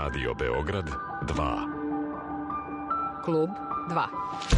Radio Beograd 2. Klub 2.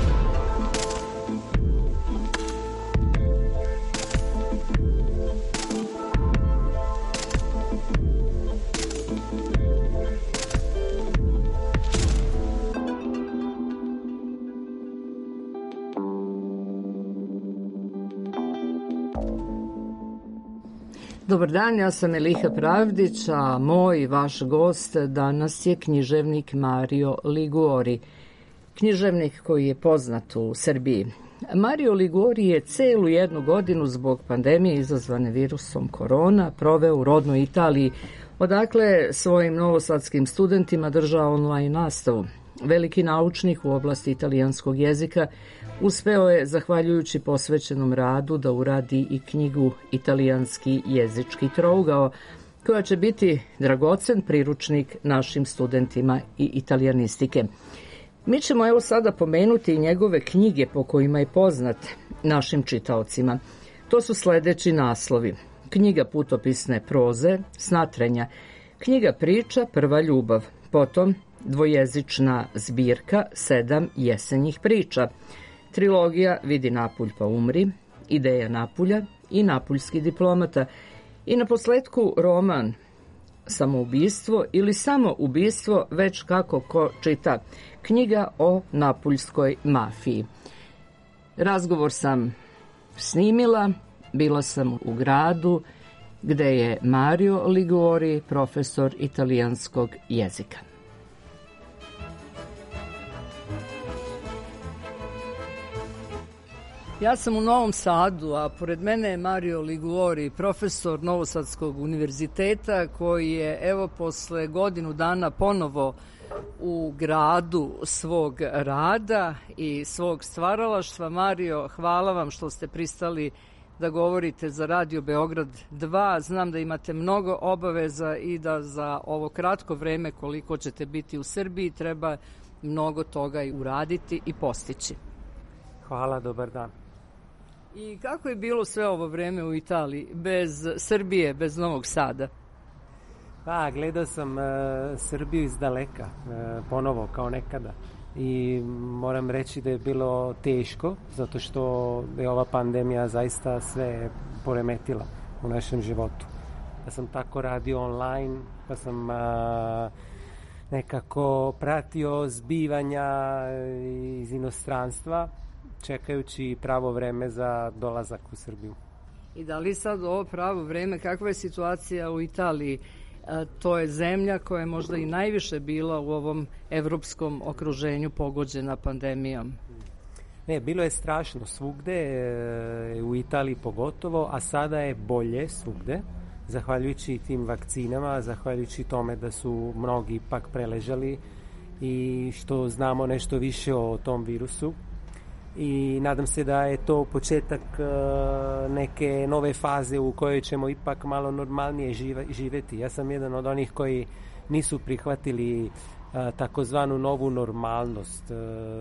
Dobar dan, ja sam Eliha Pravdić, a moj vaš gost danas je književnik Mario Liguori. Književnik koji je poznat u Srbiji. Mario Liguori je celu jednu godinu zbog pandemije izazvane virusom korona proveo u rodnoj Italiji, odakle svojim novosadskim studentima držao online nastavu. Veliki naučnik u oblasti italijanskog jezika uspeo je, zahvaljujući posvećenom radu, da uradi i knjigu Italijanski jezički trougao, koja će biti dragocen priručnik našim studentima i italijanistike. Mi ćemo evo sada pomenuti i njegove knjige po kojima je poznat našim čitaocima. To su sledeći naslovi: knjiga putopisne proze, Snatrenja, knjiga priča Prva ljubav, potom dvojezična zbirka 7 jesenjih priča, trilogija Vidi Napulj pa umri, Ideja Napulja i Napuljski diplomata i na posledku roman Samoubistvo ili Samoubistvo, već kako ko čita, knjiga o napuljskoj mafiji. Razgovor sam snimila, bila sam u gradu gde je Mario Liguori profesor italijanskog jezika. Ja sam u Novom Sadu, a pored mene je Mario Liguori, profesor Novosadskog univerziteta, koji je evo posle godinu dana ponovo u gradu svog rada i svog stvaralaštva. Mario, hvala vam što ste pristali da govorite za Radio Beograd 2. Znam da imate mnogo obaveza i da za ovo kratko vreme koliko ćete biti u Srbiji treba mnogo toga i uraditi i postići. Hvala, dobar dan. I kako je bilo sve ovo vreme u Italiji, bez Srbije, bez Novog Sada? Pa, gledao sam Srbiju iz daleka, ponovo kao nekada. I moram reći da je bilo teško, zato što je ova pandemija zaista sve poremetila u našem životu. Ja sam tako radio online, pa sam nekako pratio zbivanja iz inostranstva, čekajući pravo vreme za dolazak u Srbiju. I da li sad ovo pravo vreme, kakva je situacija u Italiji? To je zemlja koja je možda i najviše bila u ovom evropskom okruženju pogođena pandemijom. Ne, bilo je strašno svugde, u Italiji pogotovo, a sada je bolje svugde, zahvaljujući tim vakcinama, zahvaljujući tome da su mnogi ipak preležali i što znamo nešto više o tom virusu. I nadam se da je to početak neke nove faze u kojoj ćemo ipak malo normalnije živeti. Ja sam jedan od onih koji nisu prihvatili takozvanu novu normalnost.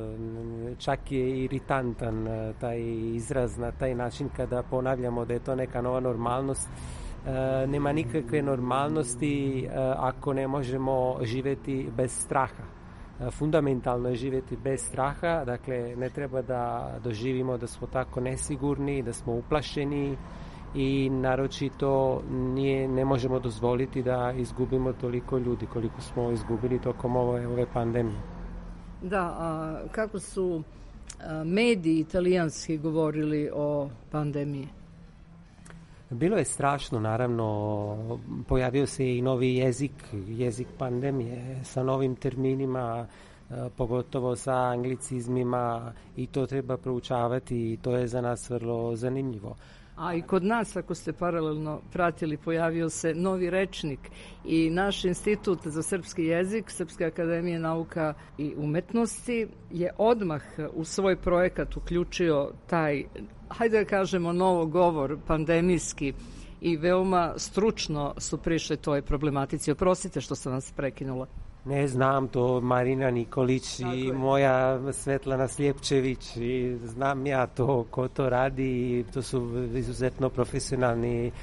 Čak je iritantan taj izraz na taj način kada ponavljamo da je to neka nova normalnost. Nema nikakve normalnosti ako ne možemo živeti bez straha. Fundamentalno je živjeti bez straha, dakle ne treba da doživimo da smo tako nesigurni, da smo uplašeni i naročito ne možemo dozvoliti da izgubimo toliko ljudi koliko smo izgubili tokom ove pandemije. Da, a kako su mediji italijanski govorili o pandemiji? Bilo je strašno, naravno, pojavio se i novi jezik pandemije sa novim terminima, pogotovo sa anglicizmima i to treba proučavati i to je za nas vrlo zanimljivo. A i kod nas, ako ste paralelno pratili, pojavio se novi rečnik i naš Institut za srpski jezik, Srpske akademije nauka i umetnosti je odmah u svoj projekat uključio taj, hajde da kažemo, novogovor pandemijski i veoma stručno su prišli toj problematici. Oprostite što sam vas prekinula. Ne znam, to Marina Nikolić i moja Svetlana Sljepčević i znam ja to ko to radi i to su izuzetno profesionalni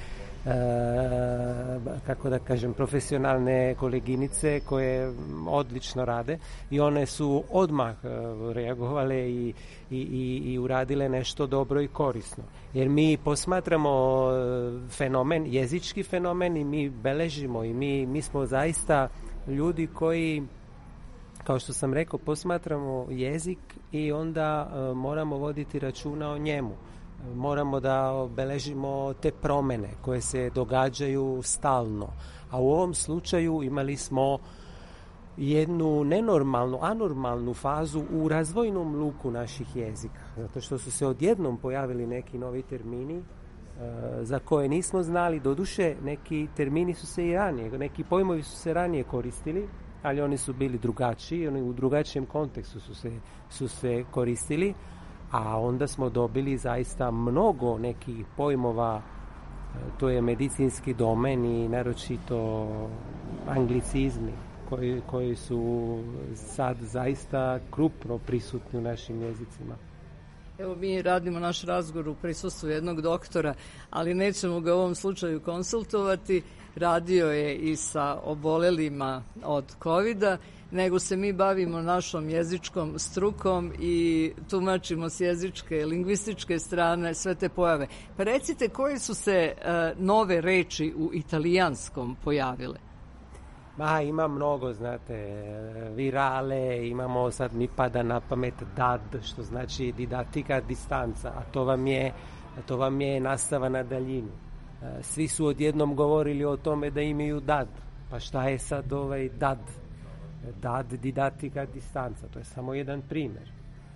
kako da kažem, profesionalne koleginice koje odlično rade i one su odmah reagovale i uradile nešto dobro i korisno. Jer mi posmatramo fenomen, jezički fenomen i mi beležimo i mi smo zaista ljudi koji, kao što sam rekao, posmatramo jezik i onda moramo voditi računa o njemu. Moramo da obeležimo te promene koje se događaju stalno. A u ovom slučaju imali smo jednu nenormalnu, anormalnu fazu u razvojnom luku naših jezika. Zato što su se odjednom pojavili neki novi termini za koje nismo znali. Doduše, neki termini su se i ranije, neki pojmovi su se ranije koristili, ali oni su bili drugačiji, oni u drugačijem kontekstu su se koristili, a onda smo dobili zaista mnogo nekih pojmova, to je medicinski domen i naročito anglicizmi koji su sad zaista krupno prisutni u našim jezicima. Evo, mi radimo naš razgovor u prisustvu jednog doktora, ali nećemo ga u ovom slučaju konsultovati. Radio je i sa obolelima od COVID-a, nego se mi bavimo našom jezičkom strukom i tumačimo s jezičke, lingvističke strane sve te pojave. Pa recite, koje su se nove reči u italijanskom pojavile? Ima mnogo, znate, virale, imamo, sad mi pada na pamet DAD, što znači didattika distanca, a to vam je nastava na daljinu. Svi su odjednom govorili o tome da imaju DAD, pa šta je sad ovaj DAD? DAD, didattika distanca, to je samo jedan primjer.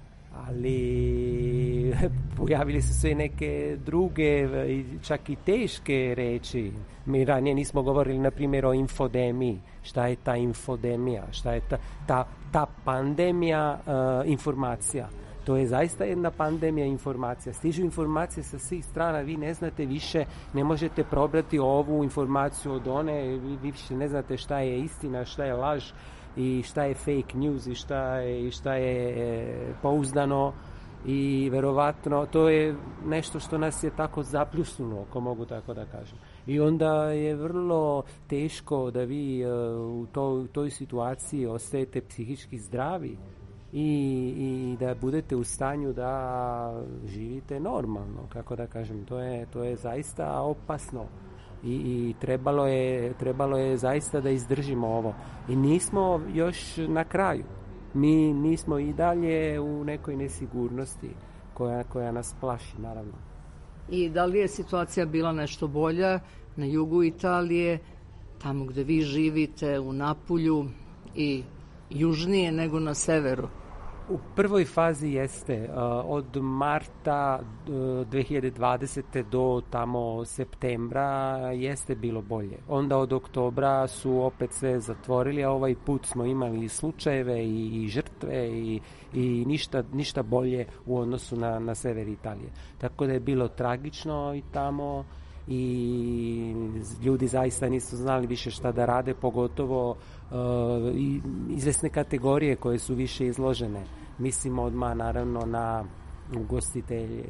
Ali pojavili su se i druge, čak i teške reči. Mi ranije nismo govorili, na primjer, o infodemiji. Šta je ta infodemija? Šta je ta pandemija informacija? To je zaista jedna pandemija informacija. Stižu informacije sa svih strana, vi ne znate više, ne možete probrati ovu informaciju od one, vi više ne znate šta je istina, šta je laž i šta je fake news i šta je pouzdano i verovatno to je nešto što nas je tako zapljusnulo, ako mogu tako da kažem. I onda je vrlo teško da vi u toj situaciji ostajete psihički zdravi i da budete u stanju da živite normalno, kako da kažem. To je zaista opasno. I trebalo je zaista da izdržimo ovo. I nismo još na kraju. Mi nismo i dalje u nekoj nesigurnosti koja nas plaši, naravno. I da li je situacija bila nešto bolja na jugu Italije, tamo gde vi živite, u Napulju, i južnije nego na severu? U prvoj fazi jeste. Od marta 2020. do tamo septembra jeste bilo bolje. Onda od oktobra su opet sve zatvorili, a ovaj put smo imali i slučajeve i žrtve i ništa bolje u odnosu na sever Italije. Tako da je bilo tragično i tamo i ljudi zaista nisu znali više šta da rade, pogotovo i izvesne kategorije koje su više izložene. Mislim odmah naravno na ugostitelje,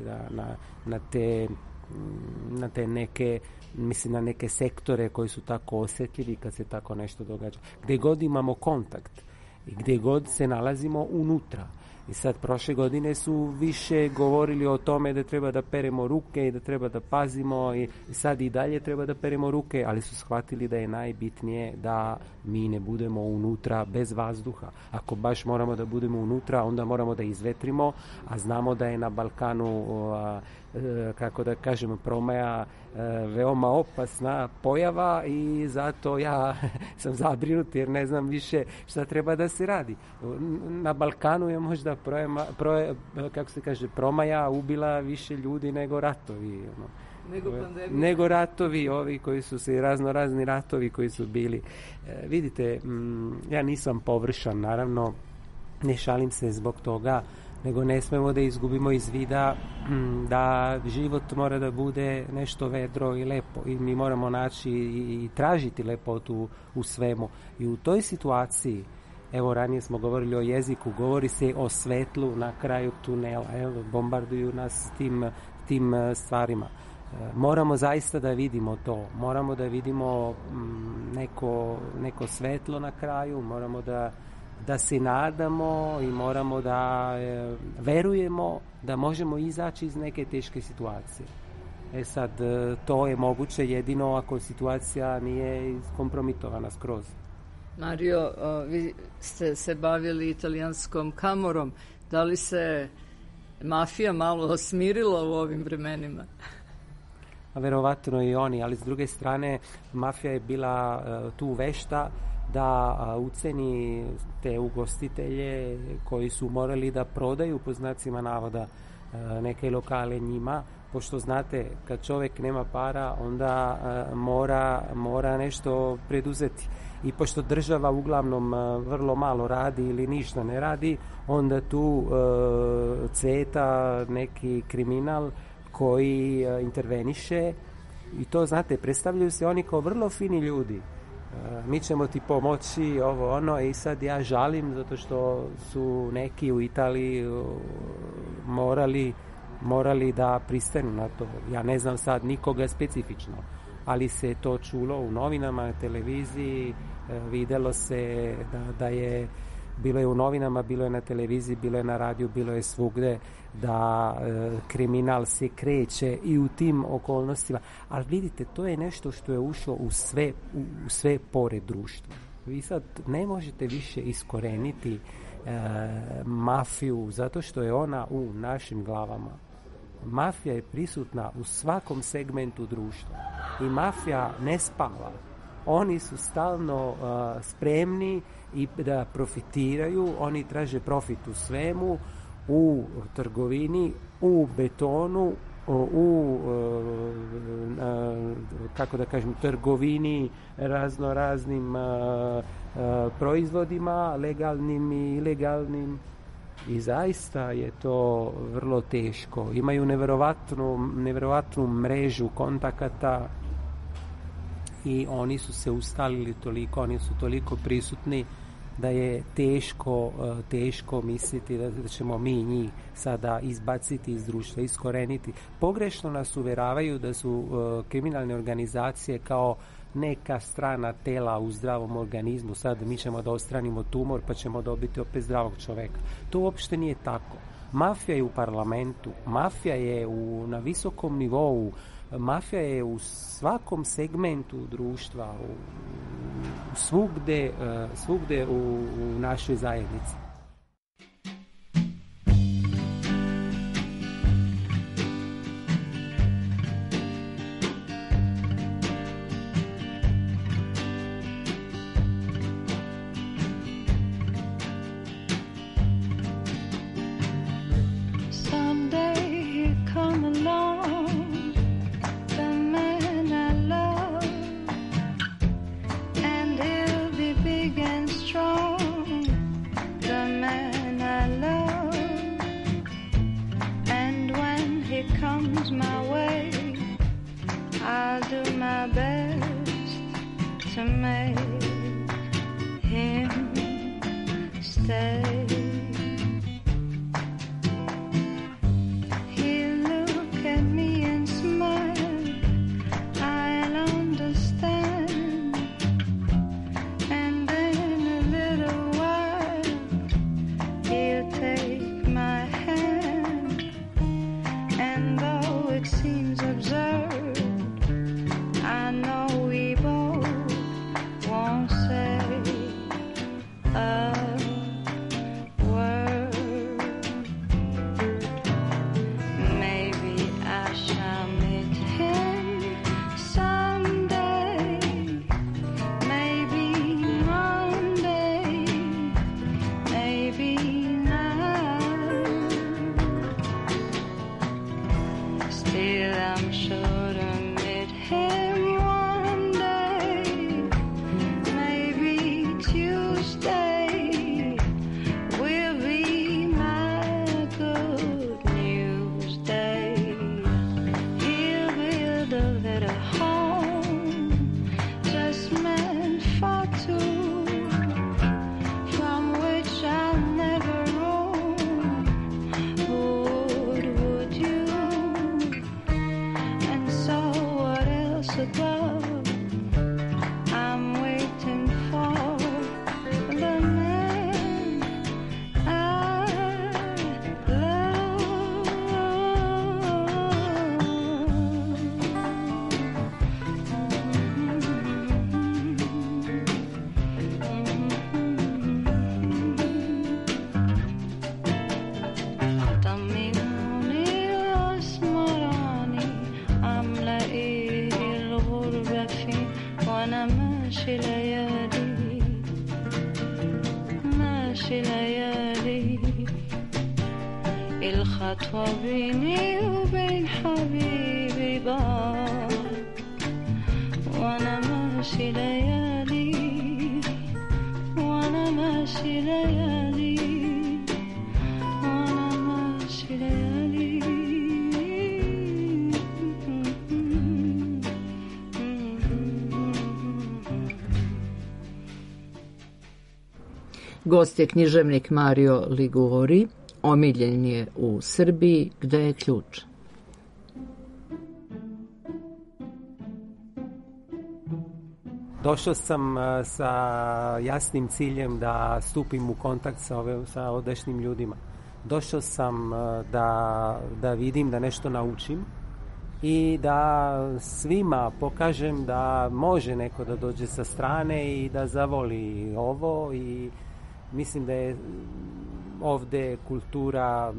na te neke, mislim na neke sektore koji su tako osjetljivi kad se tako nešto događa. Gde god imamo kontakt i gde god se nalazimo unutra. I sad prošle godine su više govorili o tome da treba da peremo ruke i da treba da pazimo i sad i dalje treba da peremo ruke, ali su shvatili da je najbitnije da mi ne budemo unutra bez vazduha. Ako baš moramo da budemo unutra, onda moramo da izvetrimo, a znamo da je na Balkanu kako da kažem, promaja veoma opasna pojava i zato ja sam zabrinut jer ne znam više šta treba da se radi. Na Balkanu je možda promaja ubila više ljudi nego ratovi. Nego ratovi ovi koji su se, razni ratovi koji su bili. Vidite, ja nisam površan, naravno, ne šalim se zbog toga, nego ne smemo da izgubimo iz vida da život mora da bude nešto vedro i lepo i mi moramo naći i tražiti lepotu u svemu. I u toj situaciji, evo ranije smo govorili o jeziku, govori se o svetlu na kraju tunela, evo, bombarduju nas tim stvarima. Moramo zaista da vidimo to, moramo da vidimo neko svetlo na kraju, moramo da se nadamo i moramo da verujemo da možemo izaći iz neke teške situacije. Sad, to je moguće jedino ako situacija nije kompromitovana skroz. Mario, vi ste se bavili italijanskom kamorom. Da li se mafija malo smirila u ovim vremenima? Verovatno i oni, ali s druge strane mafija je bila tu vešta da uceni te ugostitelje koji su morali da prodaju po znacima navoda neke lokale njima, pošto znate kad čovjek nema para onda mora nešto preduzeti i pošto država uglavnom vrlo malo radi ili ništa ne radi, onda tu cveta neki kriminal koji interveniše i to znate, predstavljaju se oni kao vrlo fini ljudi. Mi ćemo ti pomoći, ovo ono, i sad ja žalim zato što su neki u Italiji morali da pristanu na to. Ja ne znam sad nikoga specifično, ali se to čulo u novinama, na televiziji, videlo se da je, bilo je u novinama, bilo je na televiziji, bilo je na radiju, bilo je svugde da kriminal se kreće i u tim okolnostima. Ali vidite, to je nešto što je ušlo u sve pore društva. Vi sad ne možete više iskoreniti mafiju zato što je ona u našim glavama. Mafija je prisutna u svakom segmentu društva i mafija ne spava. Oni su stalno spremni i da profitiraju, oni traže profit u svemu, u trgovini, u betonu, kako da kažem, trgovini raznim proizvodima, legalnim i ilegalnim, i zaista je to vrlo teško. Imaju neverovatnu mrežu kontakata i oni su se ustalili toliko, oni su toliko prisutni da je teško misliti da ćemo mi njih sada izbaciti iz društva, iskoreniti. Pogrešno nas uveravaju da su kriminalne organizacije kao neka strana tela u zdravom organizmu. Sad mi ćemo da odstranimo tumor pa ćemo dobiti opet zdravog čoveka. To uopšte nije tako. Mafija je u parlamentu, mafija je na visokom nivou, mafija je u svakom segmentu društva, svugde u našoj zajednici. above. I'm waiting for the man I love. طمنوني واسمراني عاملة الغربة فين وانا ماشي ليالي ماشي ليالي الخطوة بيني وبين حبيبي بعد وانا ماشي ليالي وانا ماشي ليالي وانا ماشي ليالي. Gost je književnik Mario Liguori, omiljen je u Srbiji. Gde je ključ? Došao sam sa jasnim ciljem da stupim u kontakt sa ovdašnjim ljudima. Došao sam da vidim, da nešto naučim i da svima pokažem da može neko da dođe sa strane i da zavoli ovo. I mislim da je ovde kultura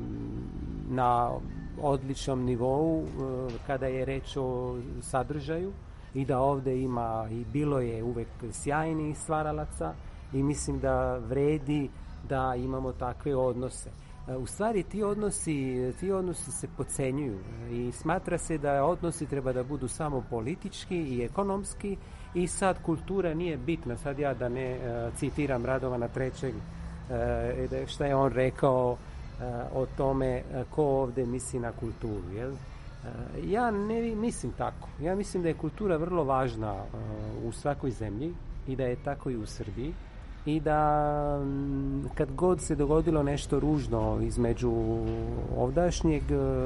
na odličnom nivou kada je reč o sadržaju i da ovde ima i bilo je uvek sjajnih stvaralaca i mislim da vredi da imamo takve odnose. U stvari ti odnosi se podcenjuju i smatra se da odnosi treba da budu samo politički i ekonomski i sad kultura nije bitna. Sad ja da ne citiram Radovana III. Šta je on rekao o tome ko ovde misli na kulturu, jel? Ja ne mislim tako. Ja mislim da je kultura vrlo važna u svakoj zemlji i da je tako i u Srbiji i da kad god se dogodilo nešto ružno između ovdašnjeg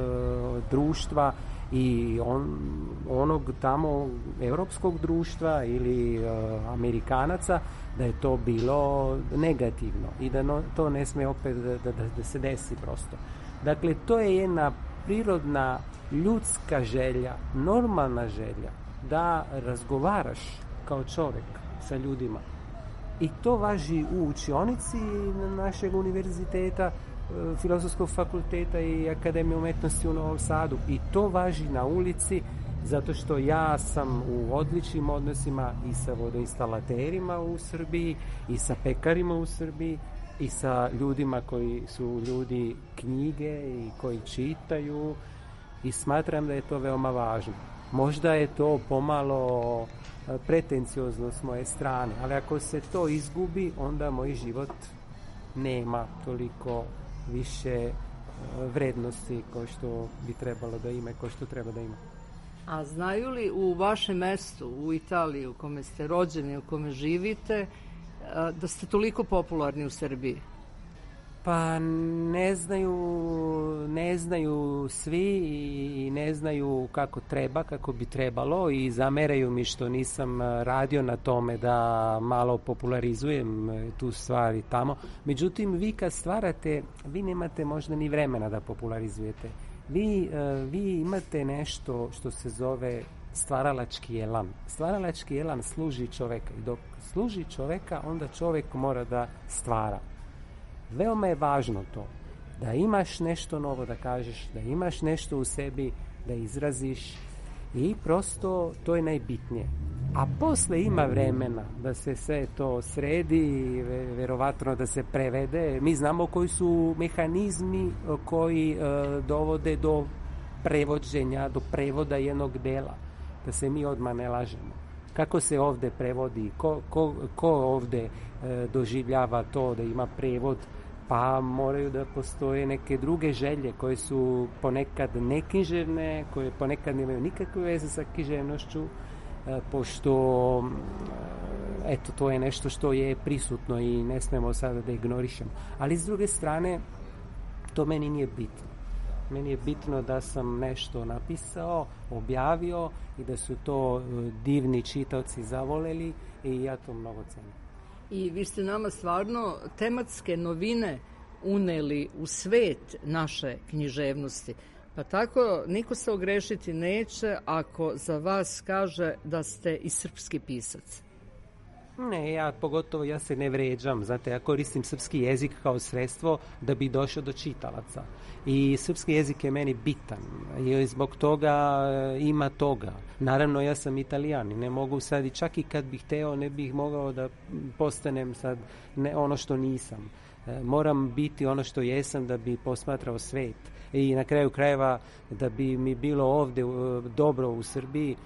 društva i onog tamo evropskog društva ili Amerikanaca, da je to bilo negativno i da to ne sme opet da se desi prosto. Dakle, to je jedna prirodna ljudska želja, normalna želja da razgovaraš kao čovek sa ljudima. I to važi u učionici našeg univerziteta, Filozofskog fakulteta i Akademije umetnosti u Novom Sadu. I to važi na ulici zato što ja sam u odličnim odnosima i sa vodoinstalaterima u Srbiji i sa pekarima u Srbiji i sa ljudima koji su ljudi knjige i koji čitaju i smatram da je to veoma važno. Možda je to pomalo pretenciozno s moje strane, ali ako se to izgubi, onda moj život nema toliko više vrednosti kao što bi trebalo da ima i kao što treba da ima. A znaju li u vašem mestu, u Italiji, u kome ste rođeni, u kome živite, da ste toliko popularni u Srbiji? Pa ne znaju svi i ne znaju kako bi trebalo i zameraju mi što nisam radio na tome da malo popularizujem tu stvari tamo. Međutim, vi kad stvarate, vi nemate možda ni vremena da popularizujete. Vi imate nešto što se zove stvaralački elan. Stvaralački elan služi čoveka i dok služi čoveka, onda čovek mora da stvara. Veoma je važno to, da imaš nešto novo da kažeš, da imaš nešto u sebi, da izraziš i prosto to je najbitnije. A posle ima vremena da se sve to sredi, verovatno da se prevede. Mi znamo koji su mehanizmi koji dovode do prevođenja, do prevoda jednog dela, da se mi odmah ne lažemo. Kako se ovde prevodi, ko ovde doživljava to da ima prevod, pa moraju da postoje neke druge želje koje su ponekad neknjiževne, koje ponekad nemaju nikakve veze sa književnošću, pošto eto, to je nešto što je prisutno i ne smemo sada da ignorišemo. Ali s druge strane, to meni nije bitno. Meni je bitno da sam nešto napisao, objavio i da su to divni čitaoci zavoleli i ja to mnogo cenim. I vi ste nama stvarno tematske novine uneli u svet naše književnosti. Pa tako niko se ogrešiti neće ako za vas kaže da ste i srpski pisac. Ne, ja se ne vređam, znate, ja koristim srpski jezik kao sredstvo da bi došao do čitalaca. I srpski jezik je meni bitan i zbog toga ima toga. Naravno, ja sam Italijan i ne mogu sad, i čak i kad bih hteo, ne bih mogao da postanem sad ono što nisam. Moram biti ono što jesam da bi posmatrao svet. I na kraju krajeva, da bi mi bilo ovde dobro u Srbiji,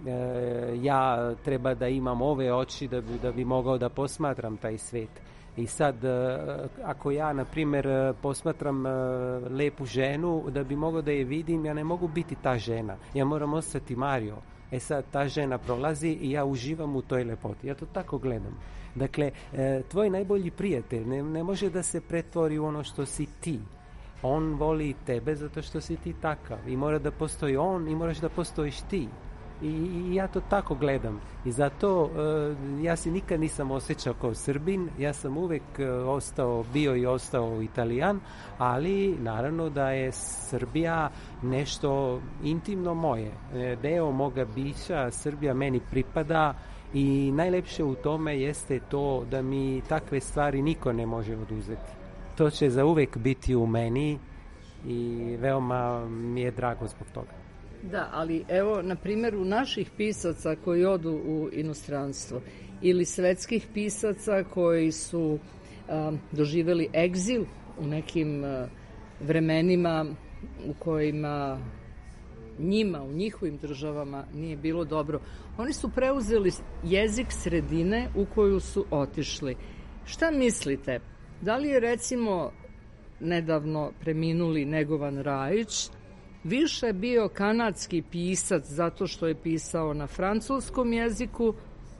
ja treba da imam ove oči da bi mogao da posmatram taj svet. I sad, ako ja, na primjer, posmatram lepu ženu, da bi mogao da je vidim, ja ne mogu biti ta žena. Ja moram ostati Mario. Sad, ta žena prolazi i ja uživam u toj lepoti. Ja to tako gledam. Dakle, tvoj najbolji prijatelj ne može da se pretvori u ono što si ti. On voli tebe zato što si ti takav. I mora da postoji on i moraš da postojiš ti. I ja to tako gledam. I zato ja se nikad nisam osjećao kao Srbin, ja sam uvek bio i ostao Italijan, ali naravno da je Srbija nešto intimno moje. Deo moga bića, Srbija meni pripada i najlepše u tome jeste to da mi takve stvari niko ne može oduzeti. To će zauvek biti u meni i veoma mi je drago zbog toga. Da, ali evo, na primjeru naših pisaca koji odu u inostranstvo ili svetskih pisaca koji su doživjeli egzil u nekim vremenima u kojima njima, u njihovim državama nije bilo dobro. Oni su preuzeli jezik sredine u koju su otišli. Šta mislite? Da li je, recimo, nedavno preminuli Negovan Rajić više bio kanadski pisac zato što je pisao na francuskom jeziku,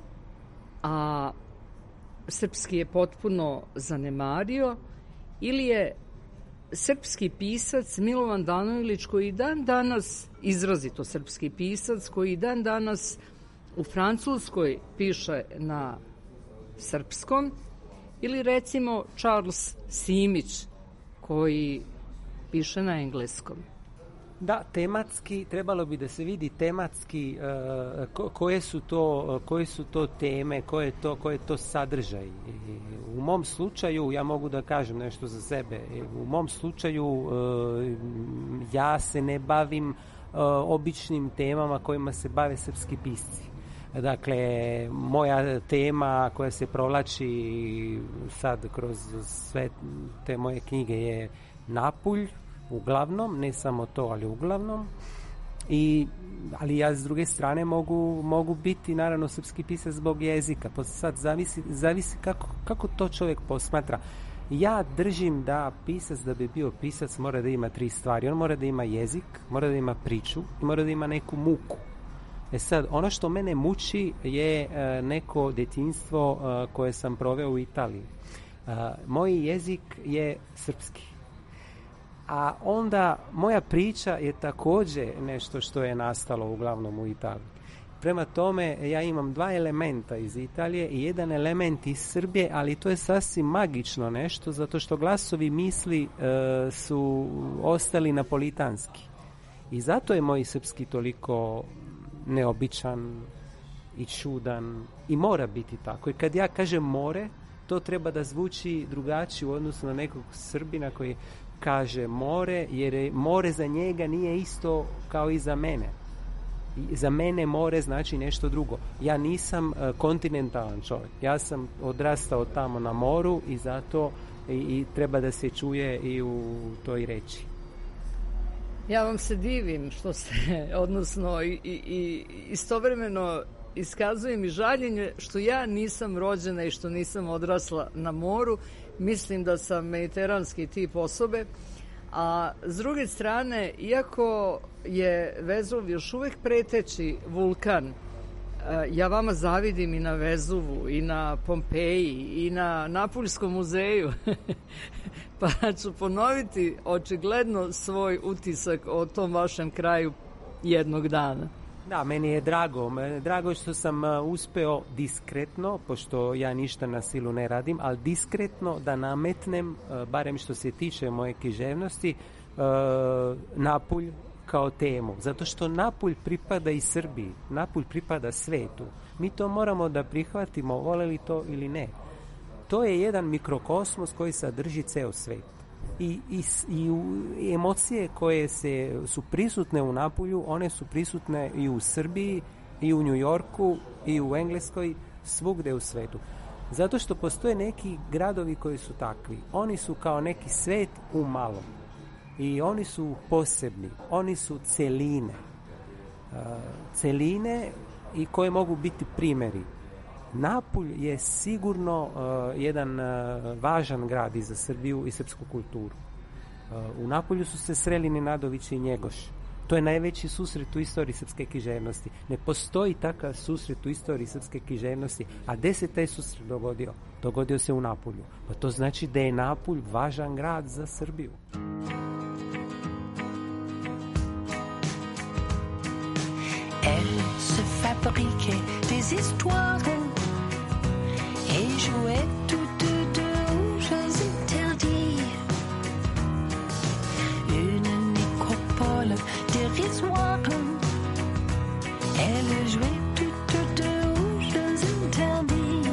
a srpski je potpuno zanemario, ili je srpski pisac Milovan Danojlić, koji dan danas, izrazito srpski pisac, koji dan danas u Francuskoj piše na srpskom, ili recimo Charles Simić koji piše na engleskom. Da, tematski, trebalo bi da se vidi tematski koje su to teme, koje je to sadržaj. U mom slučaju, ja mogu da kažem nešto za sebe, u mom slučaju ja se ne bavim običnim temama kojima se bave srpski pisci. Dakle, moja tema koja se provlači sad kroz sve te moje knjige je Napulj, uglavnom, ne samo to, ali uglavnom. Ali ja s druge strane mogu biti naravno srpski pisac zbog jezika. Sad zavisi kako to čovjek posmatra. Ja držim da pisac, da bi bio pisac, mora da ima 3 stvari. On mora da ima jezik, mora da ima priču i mora da ima neku muku. Sad, ono što mene muči je neko detinjstvo koje sam proveo u Italiji. Moj jezik je srpski. A onda moja priča je također nešto što je nastalo uglavnom u Italiji. Prema tome, ja imam 2 elementa iz Italije i jedan element iz Srbije, ali to je sasvim magično nešto, zato što glasovi misli su ostali napolitanski. I zato je moj srpski toliko neobičan i čudan i mora biti tako. I kad ja kažem more, to treba da zvuči drugačije u odnosu na nekog Srbina koji kaže more, jer more za njega nije isto kao i za mene. I za mene more znači nešto drugo. Ja nisam kontinentalan čovjek. Ja sam odrastao tamo na moru i zato i treba da se čuje i u toj reči. Ja vam se divim što ste, odnosno i istovremeno iskazujem i žaljenje što ja nisam rođena i što nisam odrasla na moru. Mislim da sam mediteranski tip osobe, a s druge strane, iako je Vezuv još uvek preteći vulkan, Ja vama zavidim i na Vezuvu, i na Pompeji, i na Napuljskom muzeju. Pa ću ponoviti očigledno svoj utisak o tom vašem kraju jednog dana. Da, meni je drago što sam uspeo diskretno, pošto ja ništa na silu ne radim, ali diskretno da nametnem, barem što se tiče moje književnosti, Napulj kao temu. Zato što Napulj pripada i Srbiji, Napulj pripada svetu. Mi to moramo da prihvatimo, voleli to ili ne. To je jedan mikrokosmos koji sadrži ceo svet. I emocije koje su prisutne u Napulju, one su prisutne i u Srbiji, i u Njujorku, i u Engleskoj, svugde u svetu. Zato što postoje neki gradovi koji su takvi. Oni su kao neki svet u malom. I oni su posebni. Oni su celine. Celine i koje mogu biti primjeri. Napulj je sigurno jedan važan grad i za Srbiju i srpsku kulturu. U Napulju su se sreli Nenadović i Njegoš. To je najveći susret u istoriji srpske književnosti. Ne postoji takav susret u istoriji srpske književnosti. A gde se taj susret dogodio? Dogodio se u Napulju. Pa to znači da je Napulj važan grad za Srbiju. Elle se fabriquait des histoires et jouait toutes deux aux jeux interdits. Une nécropole dérisoire. Elle jouait toutes deux aux jeux interdits.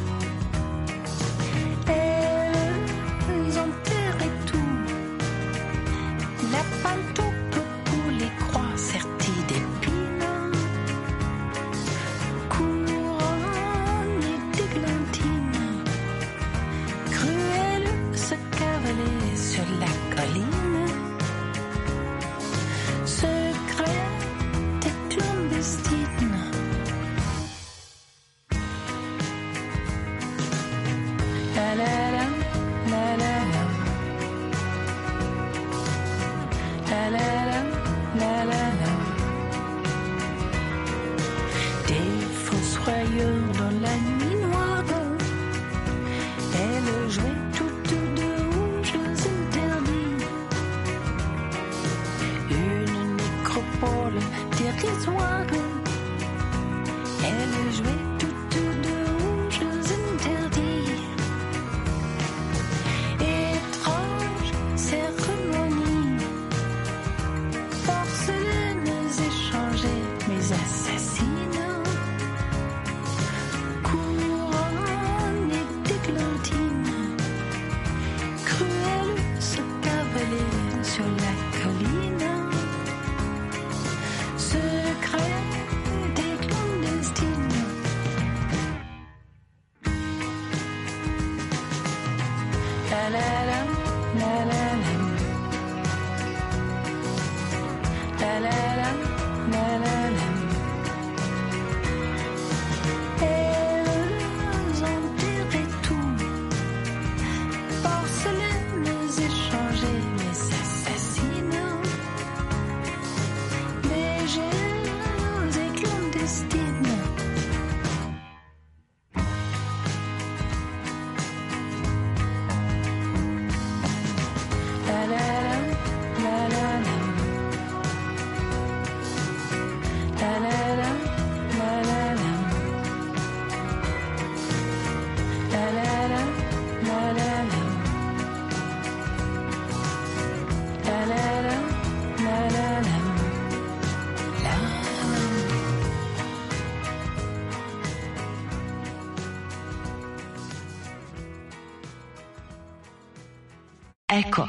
Elles enterraient tout. La pantoupe pour les croix serties d'épines. Couronne d'églantines. Cruelle se cavalait sur la colline. Secret et clandestine. La la la, la la la. La la la, la la la. Des fossoyeurs dans la nuit noire. Elles jouaient toutes deux aux jeux interdits. Une nécropole dérisoire. Elles jouaient toutes deux aux jeux interdits. Étrange cérémonie. Porcelaines échangées, mes assassines. Couronne d'églantines. Cruelle se cavalait sur la colline. Secret des clandestines. La la la, la la la. La la la, la la la. Elles enterraient tout. Porcelaines échangées, mes assassines. Légères et clandestines. La la la, la la la. La la la, la la la. La la la, la la la. La la la, la la la. La. Eko.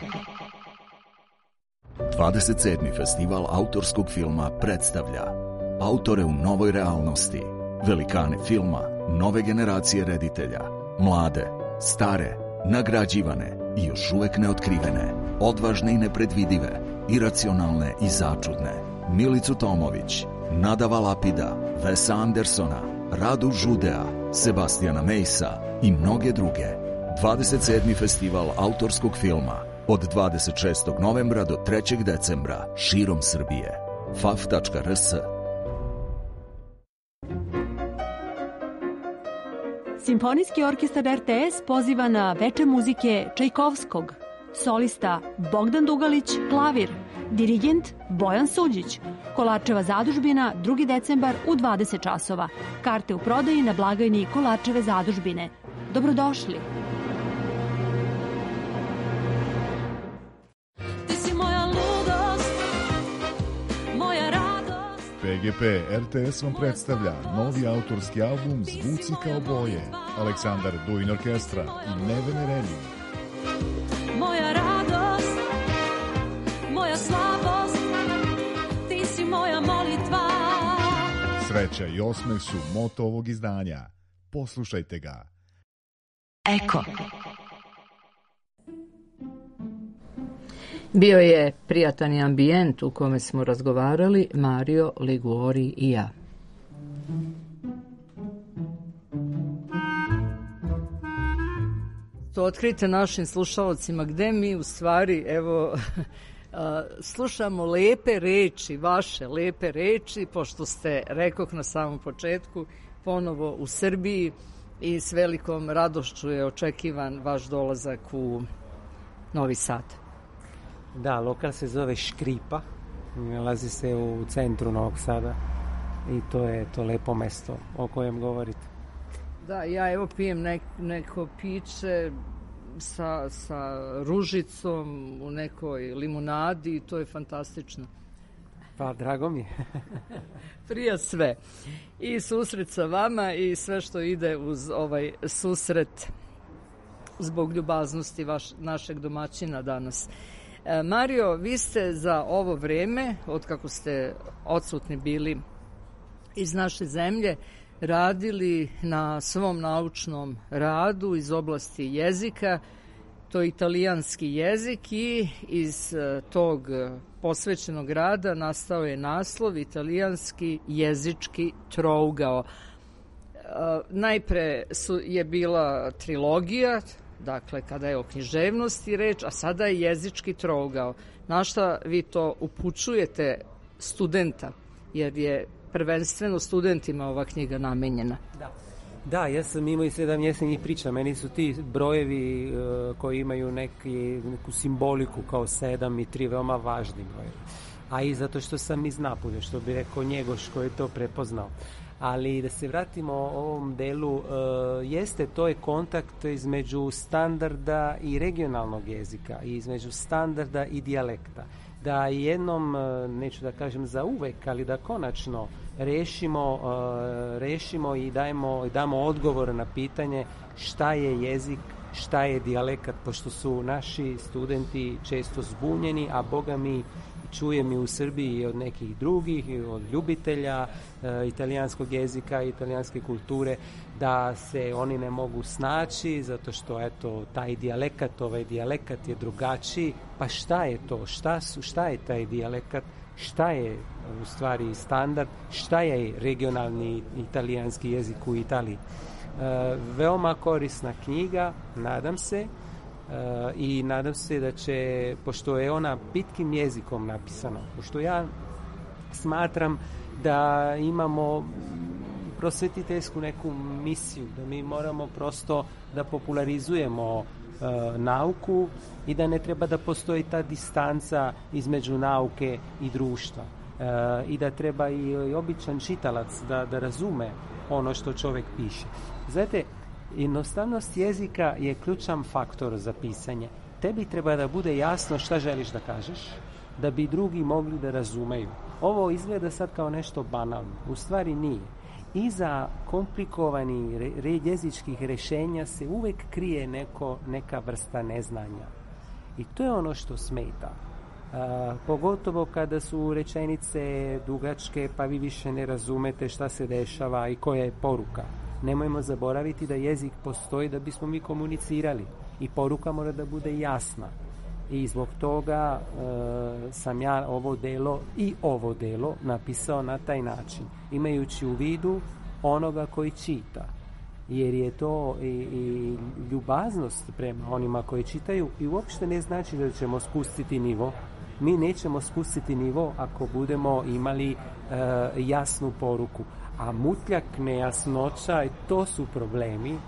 27. festival autorskog filma predstavlja autore u novoj realnosti, velikane filma, nove generacije reditelja, mlade, stare, nagrađivane i još uvek neotkrivene, odvažne i nepredvidive, iracionalne i začudne. Milicu Tomović, Nadava Lapida, Wesa Andersona, Radu Žudea, Sebastijana Mejsa i mnoge druge. 27. festival autorskog filma od 26. novembra do 3. decembra širom Srbije. faf.rs Simfonijski orkestar RTS poziva na veče muzike Čajkovskog. Solista Bogdan Dugalić, klavir. Dirigent Bojan Suđić. Kolarčeva zadužbina 2. decembar u 20 časova. Karte u prodaji na blagajni Kolarčeve zadužbine. Dobrodošli! Ti si moja ludost, moja radost. PGP RTS vam predstavlja novi autorski album Zvuci kao boje. Aleksandar Duin Orkestra i Nevene Relji. Moja radost, moja slabost, ti si moja molitva. Sreća i osmeh su moto ovog izdanja. Poslušajte ga. Eko. Bio je prijatan i ambijent u kome smo razgovarali Mario Liguori i ja. To otkrite našim slušalcima gde mi u stvari, evo, slušamo lepe reči, vaše lepe reči, pošto ste, rekoh na samom početku, ponovo u Srbiji i s velikom radošću je očekivan vaš dolazak u Novi Sad. Da, lokal se zove Škripa, nalazi se u centru Novog Sada i to je to lepo mesto o kojem govorite. Da, ja evo pijem neko piće sa ružicom u nekoj limunadi i to je fantastično. Pa, drago mi je. Prija sve. I susret sa vama i sve što ide uz ovaj susret zbog ljubaznosti našeg domaćina danas. Mario, vi ste za ovo vreme, od kako ste odsutni bili iz naše zemlje, radili na svom naučnom radu iz oblasti jezika, to je italijanski jezik i iz tog posvećenog rada nastao je naslov italijanski jezički trougao. Najpre je bila trilogija, dakle kada je o književnosti reč, a sada je jezički trougao. Na šta vi to upućujete studenta, jer je prvenstveno studentima ova knjiga namenjena. Da, ja sam imao i 7 priča. Meni su ti brojevi koji imaju neku simboliku kao 7 i 3 veoma važni brojevi. A i zato što sam iz Napulja, što bi rekao Njegoš koji je to prepoznao. Ali da se vratimo ovom delu, to je kontakt između standarda i regionalnog jezika, i između standarda i dijalekta. Da jednom, neću da kažem za uvek, ali da konačno rešimo i damo odgovor na pitanje šta je jezik, šta je dijalekat, pošto su naši studenti često zbunjeni, a boga mi čujem i u Srbiji i od nekih drugih, i od ljubitelja italijanskog jezika i italijanske kulture, da se oni ne mogu snaći zato što taj ovaj dijalekat je drugačiji. Pa šta je to? Šta je taj dijalekat? Šta je u stvari standard? Šta je regionalni italijanski jezik u Italiji? Veoma korisna knjiga, nadam se. I nadam se da će, pošto je ona pitkim jezikom napisana, pošto ja smatram da imamo prosvetiteljsku neku misiju, da mi moramo prosto da popularizujemo nauku i da ne treba da postoji ta distanca između nauke i društva i da treba i običan čitalac da razume ono što čovjek piše. Znate, jednostavnost jezika je ključan faktor za pisanje. Tebi treba da bude jasno šta želiš da kažeš, da bi drugi mogli da razumeju. Ovo izgleda sad kao nešto banalno. U stvari nije. Iza komplikovani red jezičkih rešenja se uvek krije neka vrsta neznanja. I to je ono što smeta. Pogotovo kada su rečenice dugačke, pa vi više ne razumete šta se dešava i koja je poruka. Nemojmo zaboraviti da jezik postoji da bismo mi komunicirali i poruka mora da bude jasna. I zbog toga sam ja ovo delo napisao na taj način, imajući u vidu onoga koji čita. Jer je to i ljubaznost prema onima koji čitaju i uopšte ne znači da ćemo spustiti nivo. Mi nećemo spustiti nivo ako budemo imali jasnu poruku. A mutljak, nejasnoća, to su problemi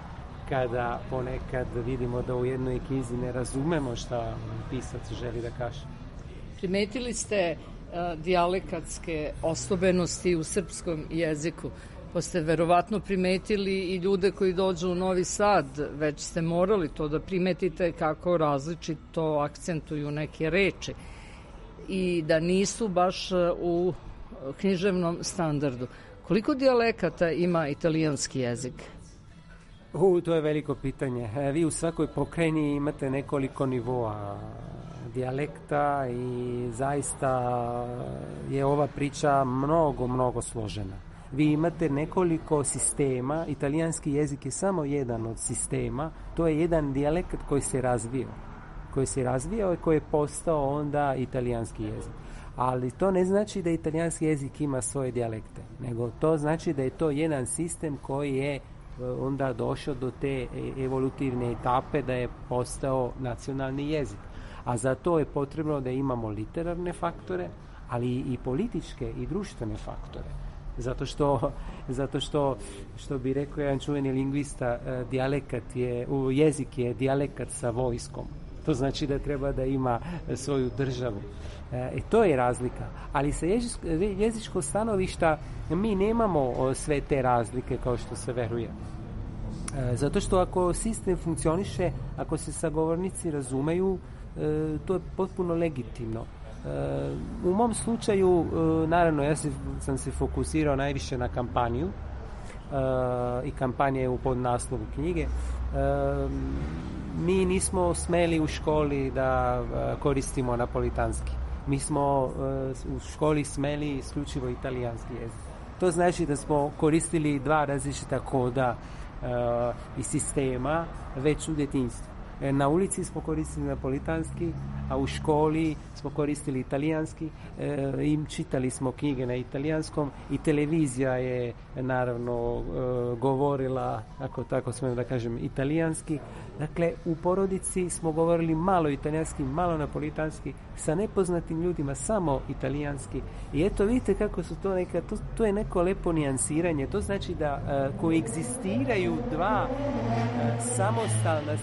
ponekad vidimo da u jednoj knjizi ne razumemo šta pisac želi da kaže. Primetili ste dijalekatske osobenosti u srpskom jeziku, pa ste verovatno primetili i ljude koji dođu u Novi Sad, već ste morali to da primetite kako različito akcentuju neke reči i da nisu baš u književnom standardu. Koliko dijalekata ima italijanski jezik? To je veliko pitanje. Vi u svakoj pokrajini imate nekoliko nivoa dijalekta i zaista je ova priča mnogo složena. Vi imate nekoliko sistema, italijanski jezik je samo jedan od sistema, to je jedan dijalekt koji se razvio i koji je postao onda italijanski jezik. Ali to ne znači da italijanski jezik ima svoje dijalekte, nego to znači da je to jedan sistem koji je onda došao do te evolutivne etape da je postao nacionalni jezik. A za to je potrebno da imamo literarne faktore, ali i političke i društvene faktore. Zato što bi rekao jedan čuveni lingvista, jezik je dijalekat sa vojskom. To znači da treba da ima svoju državu. To je razlika. Ali sa jezičkog stanovišta mi nemamo sve te razlike kao što se veruje. Zato što ako sistem funkcioniše, ako se sagovornici razumeju, to je potpuno legitimno. U mom slučaju, naravno, sam se fokusirao najviše na kampanju i kampanja je u podnaslovu knjige. Mi nismo smeli u školi da koristimo napolitanski. Mi smo u školi smeli isključivo italijanski jezik. To znači da smo koristili dva različita koda i sistema već u djetinjstvu. Na ulici smo koristili napolitanski, a u školi smo koristili italijanski, i čitali smo knjige na italijanskom i televizija je naravno govorila, ako tako smijem da kažem, italijanski. Dakle, u porodici smo govorili malo italijanski, malo napolitanski, sa nepoznatim ljudima samo italijanski. I eto, vidite kako su to je neko lepo nijansiranje. To znači da koegzistiraju dva samostalna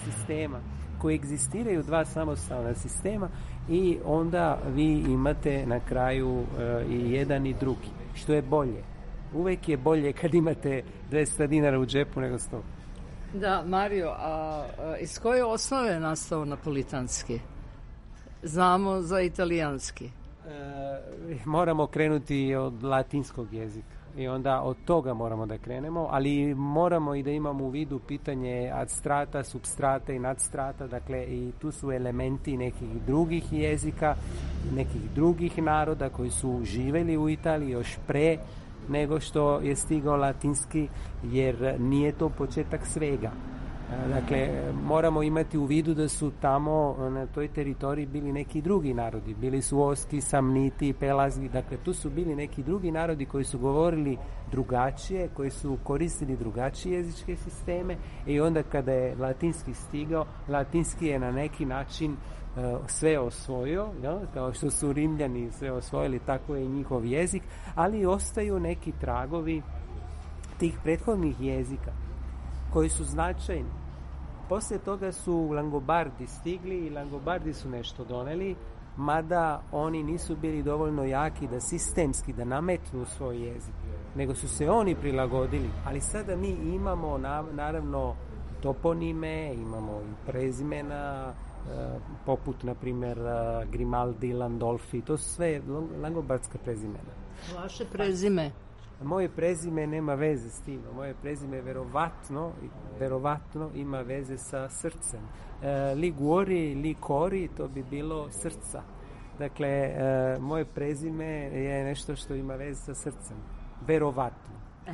sistema, i onda vi imate na kraju i jedan i drugi. Što je bolje? Uvek je bolje kad imate 200 dinara u džepu nego 100. Da, Mario, a iz koje osnove je nastao napolitanski? Znamo za italijanski. Moramo krenuti od latinskog jezika i onda od toga moramo da krenemo, ali moramo i da imamo u vidu pitanje ad strata, substrata i nadstrata, dakle i tu su elementi nekih drugih jezika, nekih drugih naroda koji su živeli u Italiji još pre nego što je stigao latinski, jer nije to početak svega. Dakle, moramo imati u vidu da su tamo na toj teritoriji bili neki drugi narodi. Bili su Oski, Samniti, Pelazgi. Dakle, tu su bili neki drugi narodi koji su govorili drugačije, koji su koristili drugačije jezičke sisteme, i onda kada je latinski stigao, latinski je na neki način sve osvojio, kao što su Rimljani sve osvojili, tako je i njihov jezik, ali ostaju neki tragovi tih prethodnih jezika koji su značajni. Poslije toga su Langobardi stigli i Langobardi su nešto doneli, mada oni nisu bili dovoljno jaki da sistemski da nametnu svoj jezik, nego su se oni prilagodili. Ali sada mi imamo naravno toponime, imamo i prezimena, poput na primjer Grimaldi, Landolfi, to su sve langobardska prezimena. Vaše prezime? Moje prezime nema veze s tim. Moje prezime verovatno ima veze sa srcem. Liguori, Likori, to bi bilo srca. Dakle, moje prezime je nešto što ima veze sa srcem. Verovatno.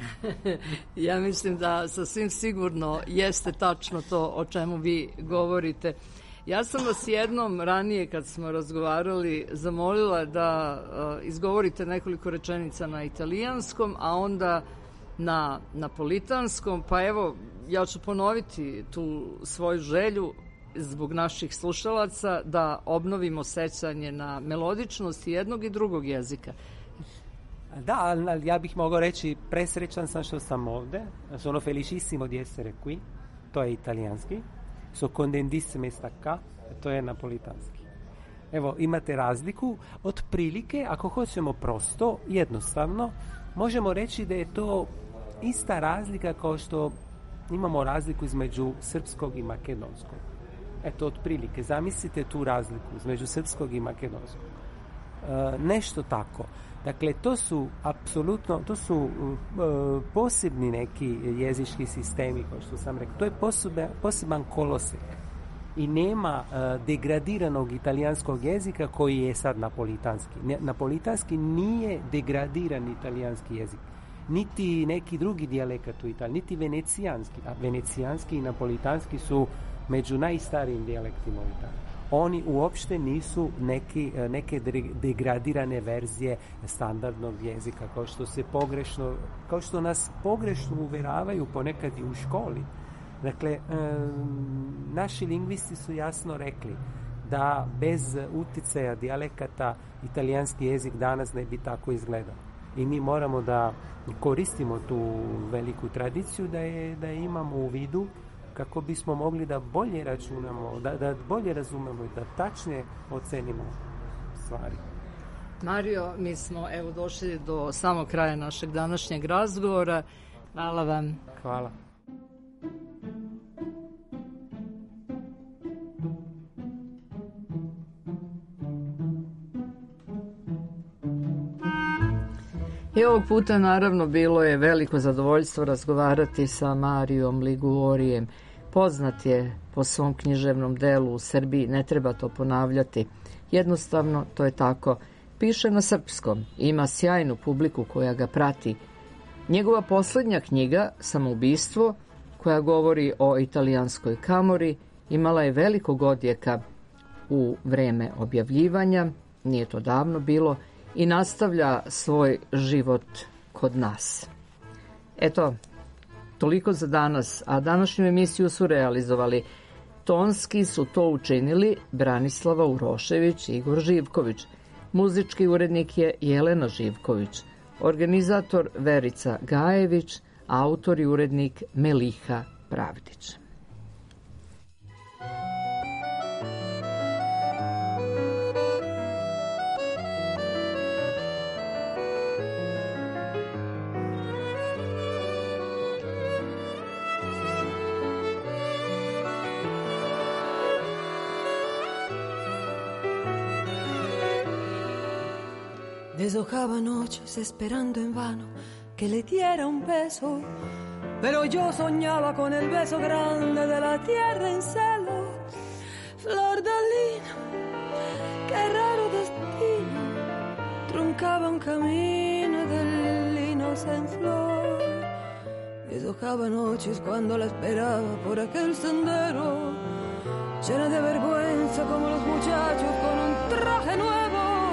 Ja mislim da sasvim sigurno jeste tačno to o čemu vi govorite. Ja sam vas jednom ranije, kad smo razgovarali, zamolila da izgovorite nekoliko rečenica na italijanskom, a onda na napolitanskom, pa evo, ja ću ponoviti tu svoju želju zbog naših slušalaca da obnovimo sećanje na melodičnost jednog i drugog jezika. Da, ali ja bih mogao reći presrećan sam što sam ovde, sono felicissimo di essere qui. to je italijanski. So condendissime sta K, to je napolitanski. Evo, imate razliku. Otprilike, ako hoćemo prosto, jednostavno, možemo reći da je to ista razlika kao što imamo razliku između srpskog i makedonskog. Eto, otprilike, zamislite tu razliku između srpskog i makedonskog. Nešto tako. Dakle, to su apsolutno, posebni neki jezički sistemi, kao što sam rekao. To je poseban kolosek. I nema degradiranog italijanskog jezika koji je sad napolitanski. Napolitanski nije degradiran italijanski jezik. Niti neki drugi dijalekat u Italiji, niti venecijanski. A venecijanski i napolitanski su među najstarijim dijalektima u Italiji. Oni uopšte nisu neke degradirane verzije standardnog jezika, kao što nas pogrešno uveravaju ponekad i u školi. Dakle, naši lingvisti su jasno rekli da bez uticaja dijalekata italijanski jezik danas ne bi tako izgledao. I mi moramo da koristimo tu veliku tradiciju, da je imamo u vidu kako bismo mogli da bolje računamo, da bolje razumemo i da tačnije ocenimo stvari. Mario, mi smo došli do samog kraja našeg današnjeg razgovora. Hvala vam. Hvala. I ovog puta naravno bilo je veliko zadovoljstvo razgovarati sa Marijom Liguorijem. Poznat je po svom književnom delu u Srbiji, ne treba to ponavljati. Jednostavno, to je tako. Piše na srpskom, ima sjajnu publiku koja ga prati. Njegova posljednja knjiga, Samoubistvo, koja govori o italijanskoj kamori, imala je velikog odjeka u vreme objavljivanja, nije to davno bilo, i nastavlja svoj život kod nas. Eto, toliko za danas, a današnju emisiju su realizovali. Tonski su to učinili Branislava Urošević i Igor Živković. Muzički urednik je Jelena Živković, organizator Verica Gajević, autor i urednik Meliha Pravdić. Deshojaba noches esperando en vano que le diera un beso, pero yo soñaba con el beso grande de la tierra en celo. Flor de lino, qué raro destino, truncaba un camino del lino en flor. Deshojaba noches cuando la esperaba por aquel sendero, llena de vergüenza como los muchachos con un traje nuevo.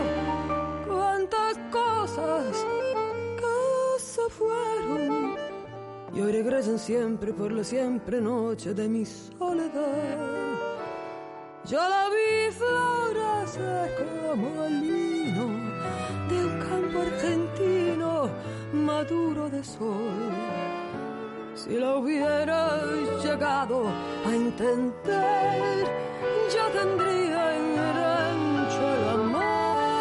Cosas que se fueron y hoy regresan siempre por la siempre noche de mi soledad. Yo la vi florecer como el vino de un campo argentino maduro de sol. Si la hubiera llegado a intentar, yo tendría en rancho el amor.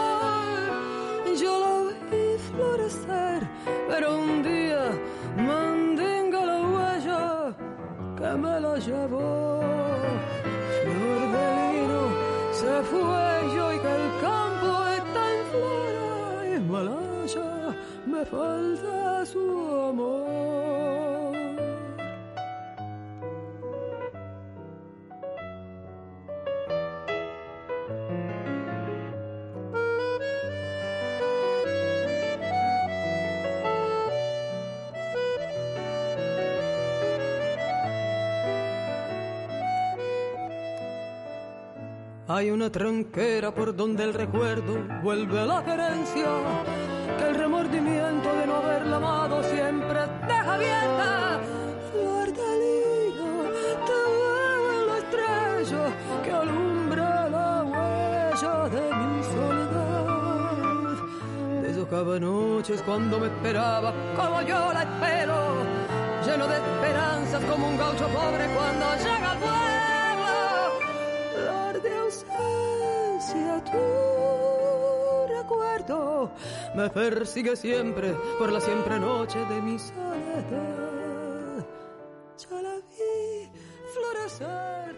Yo la vi florecer, pero un día mandinga la huella que me la llevó. Flor de lino se fue y hoy que el campo está en flor y Malaya me falta su amor. Hay una tranquera por donde el recuerdo vuelve a la querencia, que el remordimiento de no haberla amado siempre deja abierta. Flor de lino, te veo en la estrella que alumbra la huella de mi soledad. Deshojaba noches cuando me esperaba como yo la espero, lleno de esperanzas como un gaucho pobre cuando llega al pueblo. Flor de ausencia, tu recuerdo me persigue siempre por la siempre noche de mi soledad. Ya la vi florecer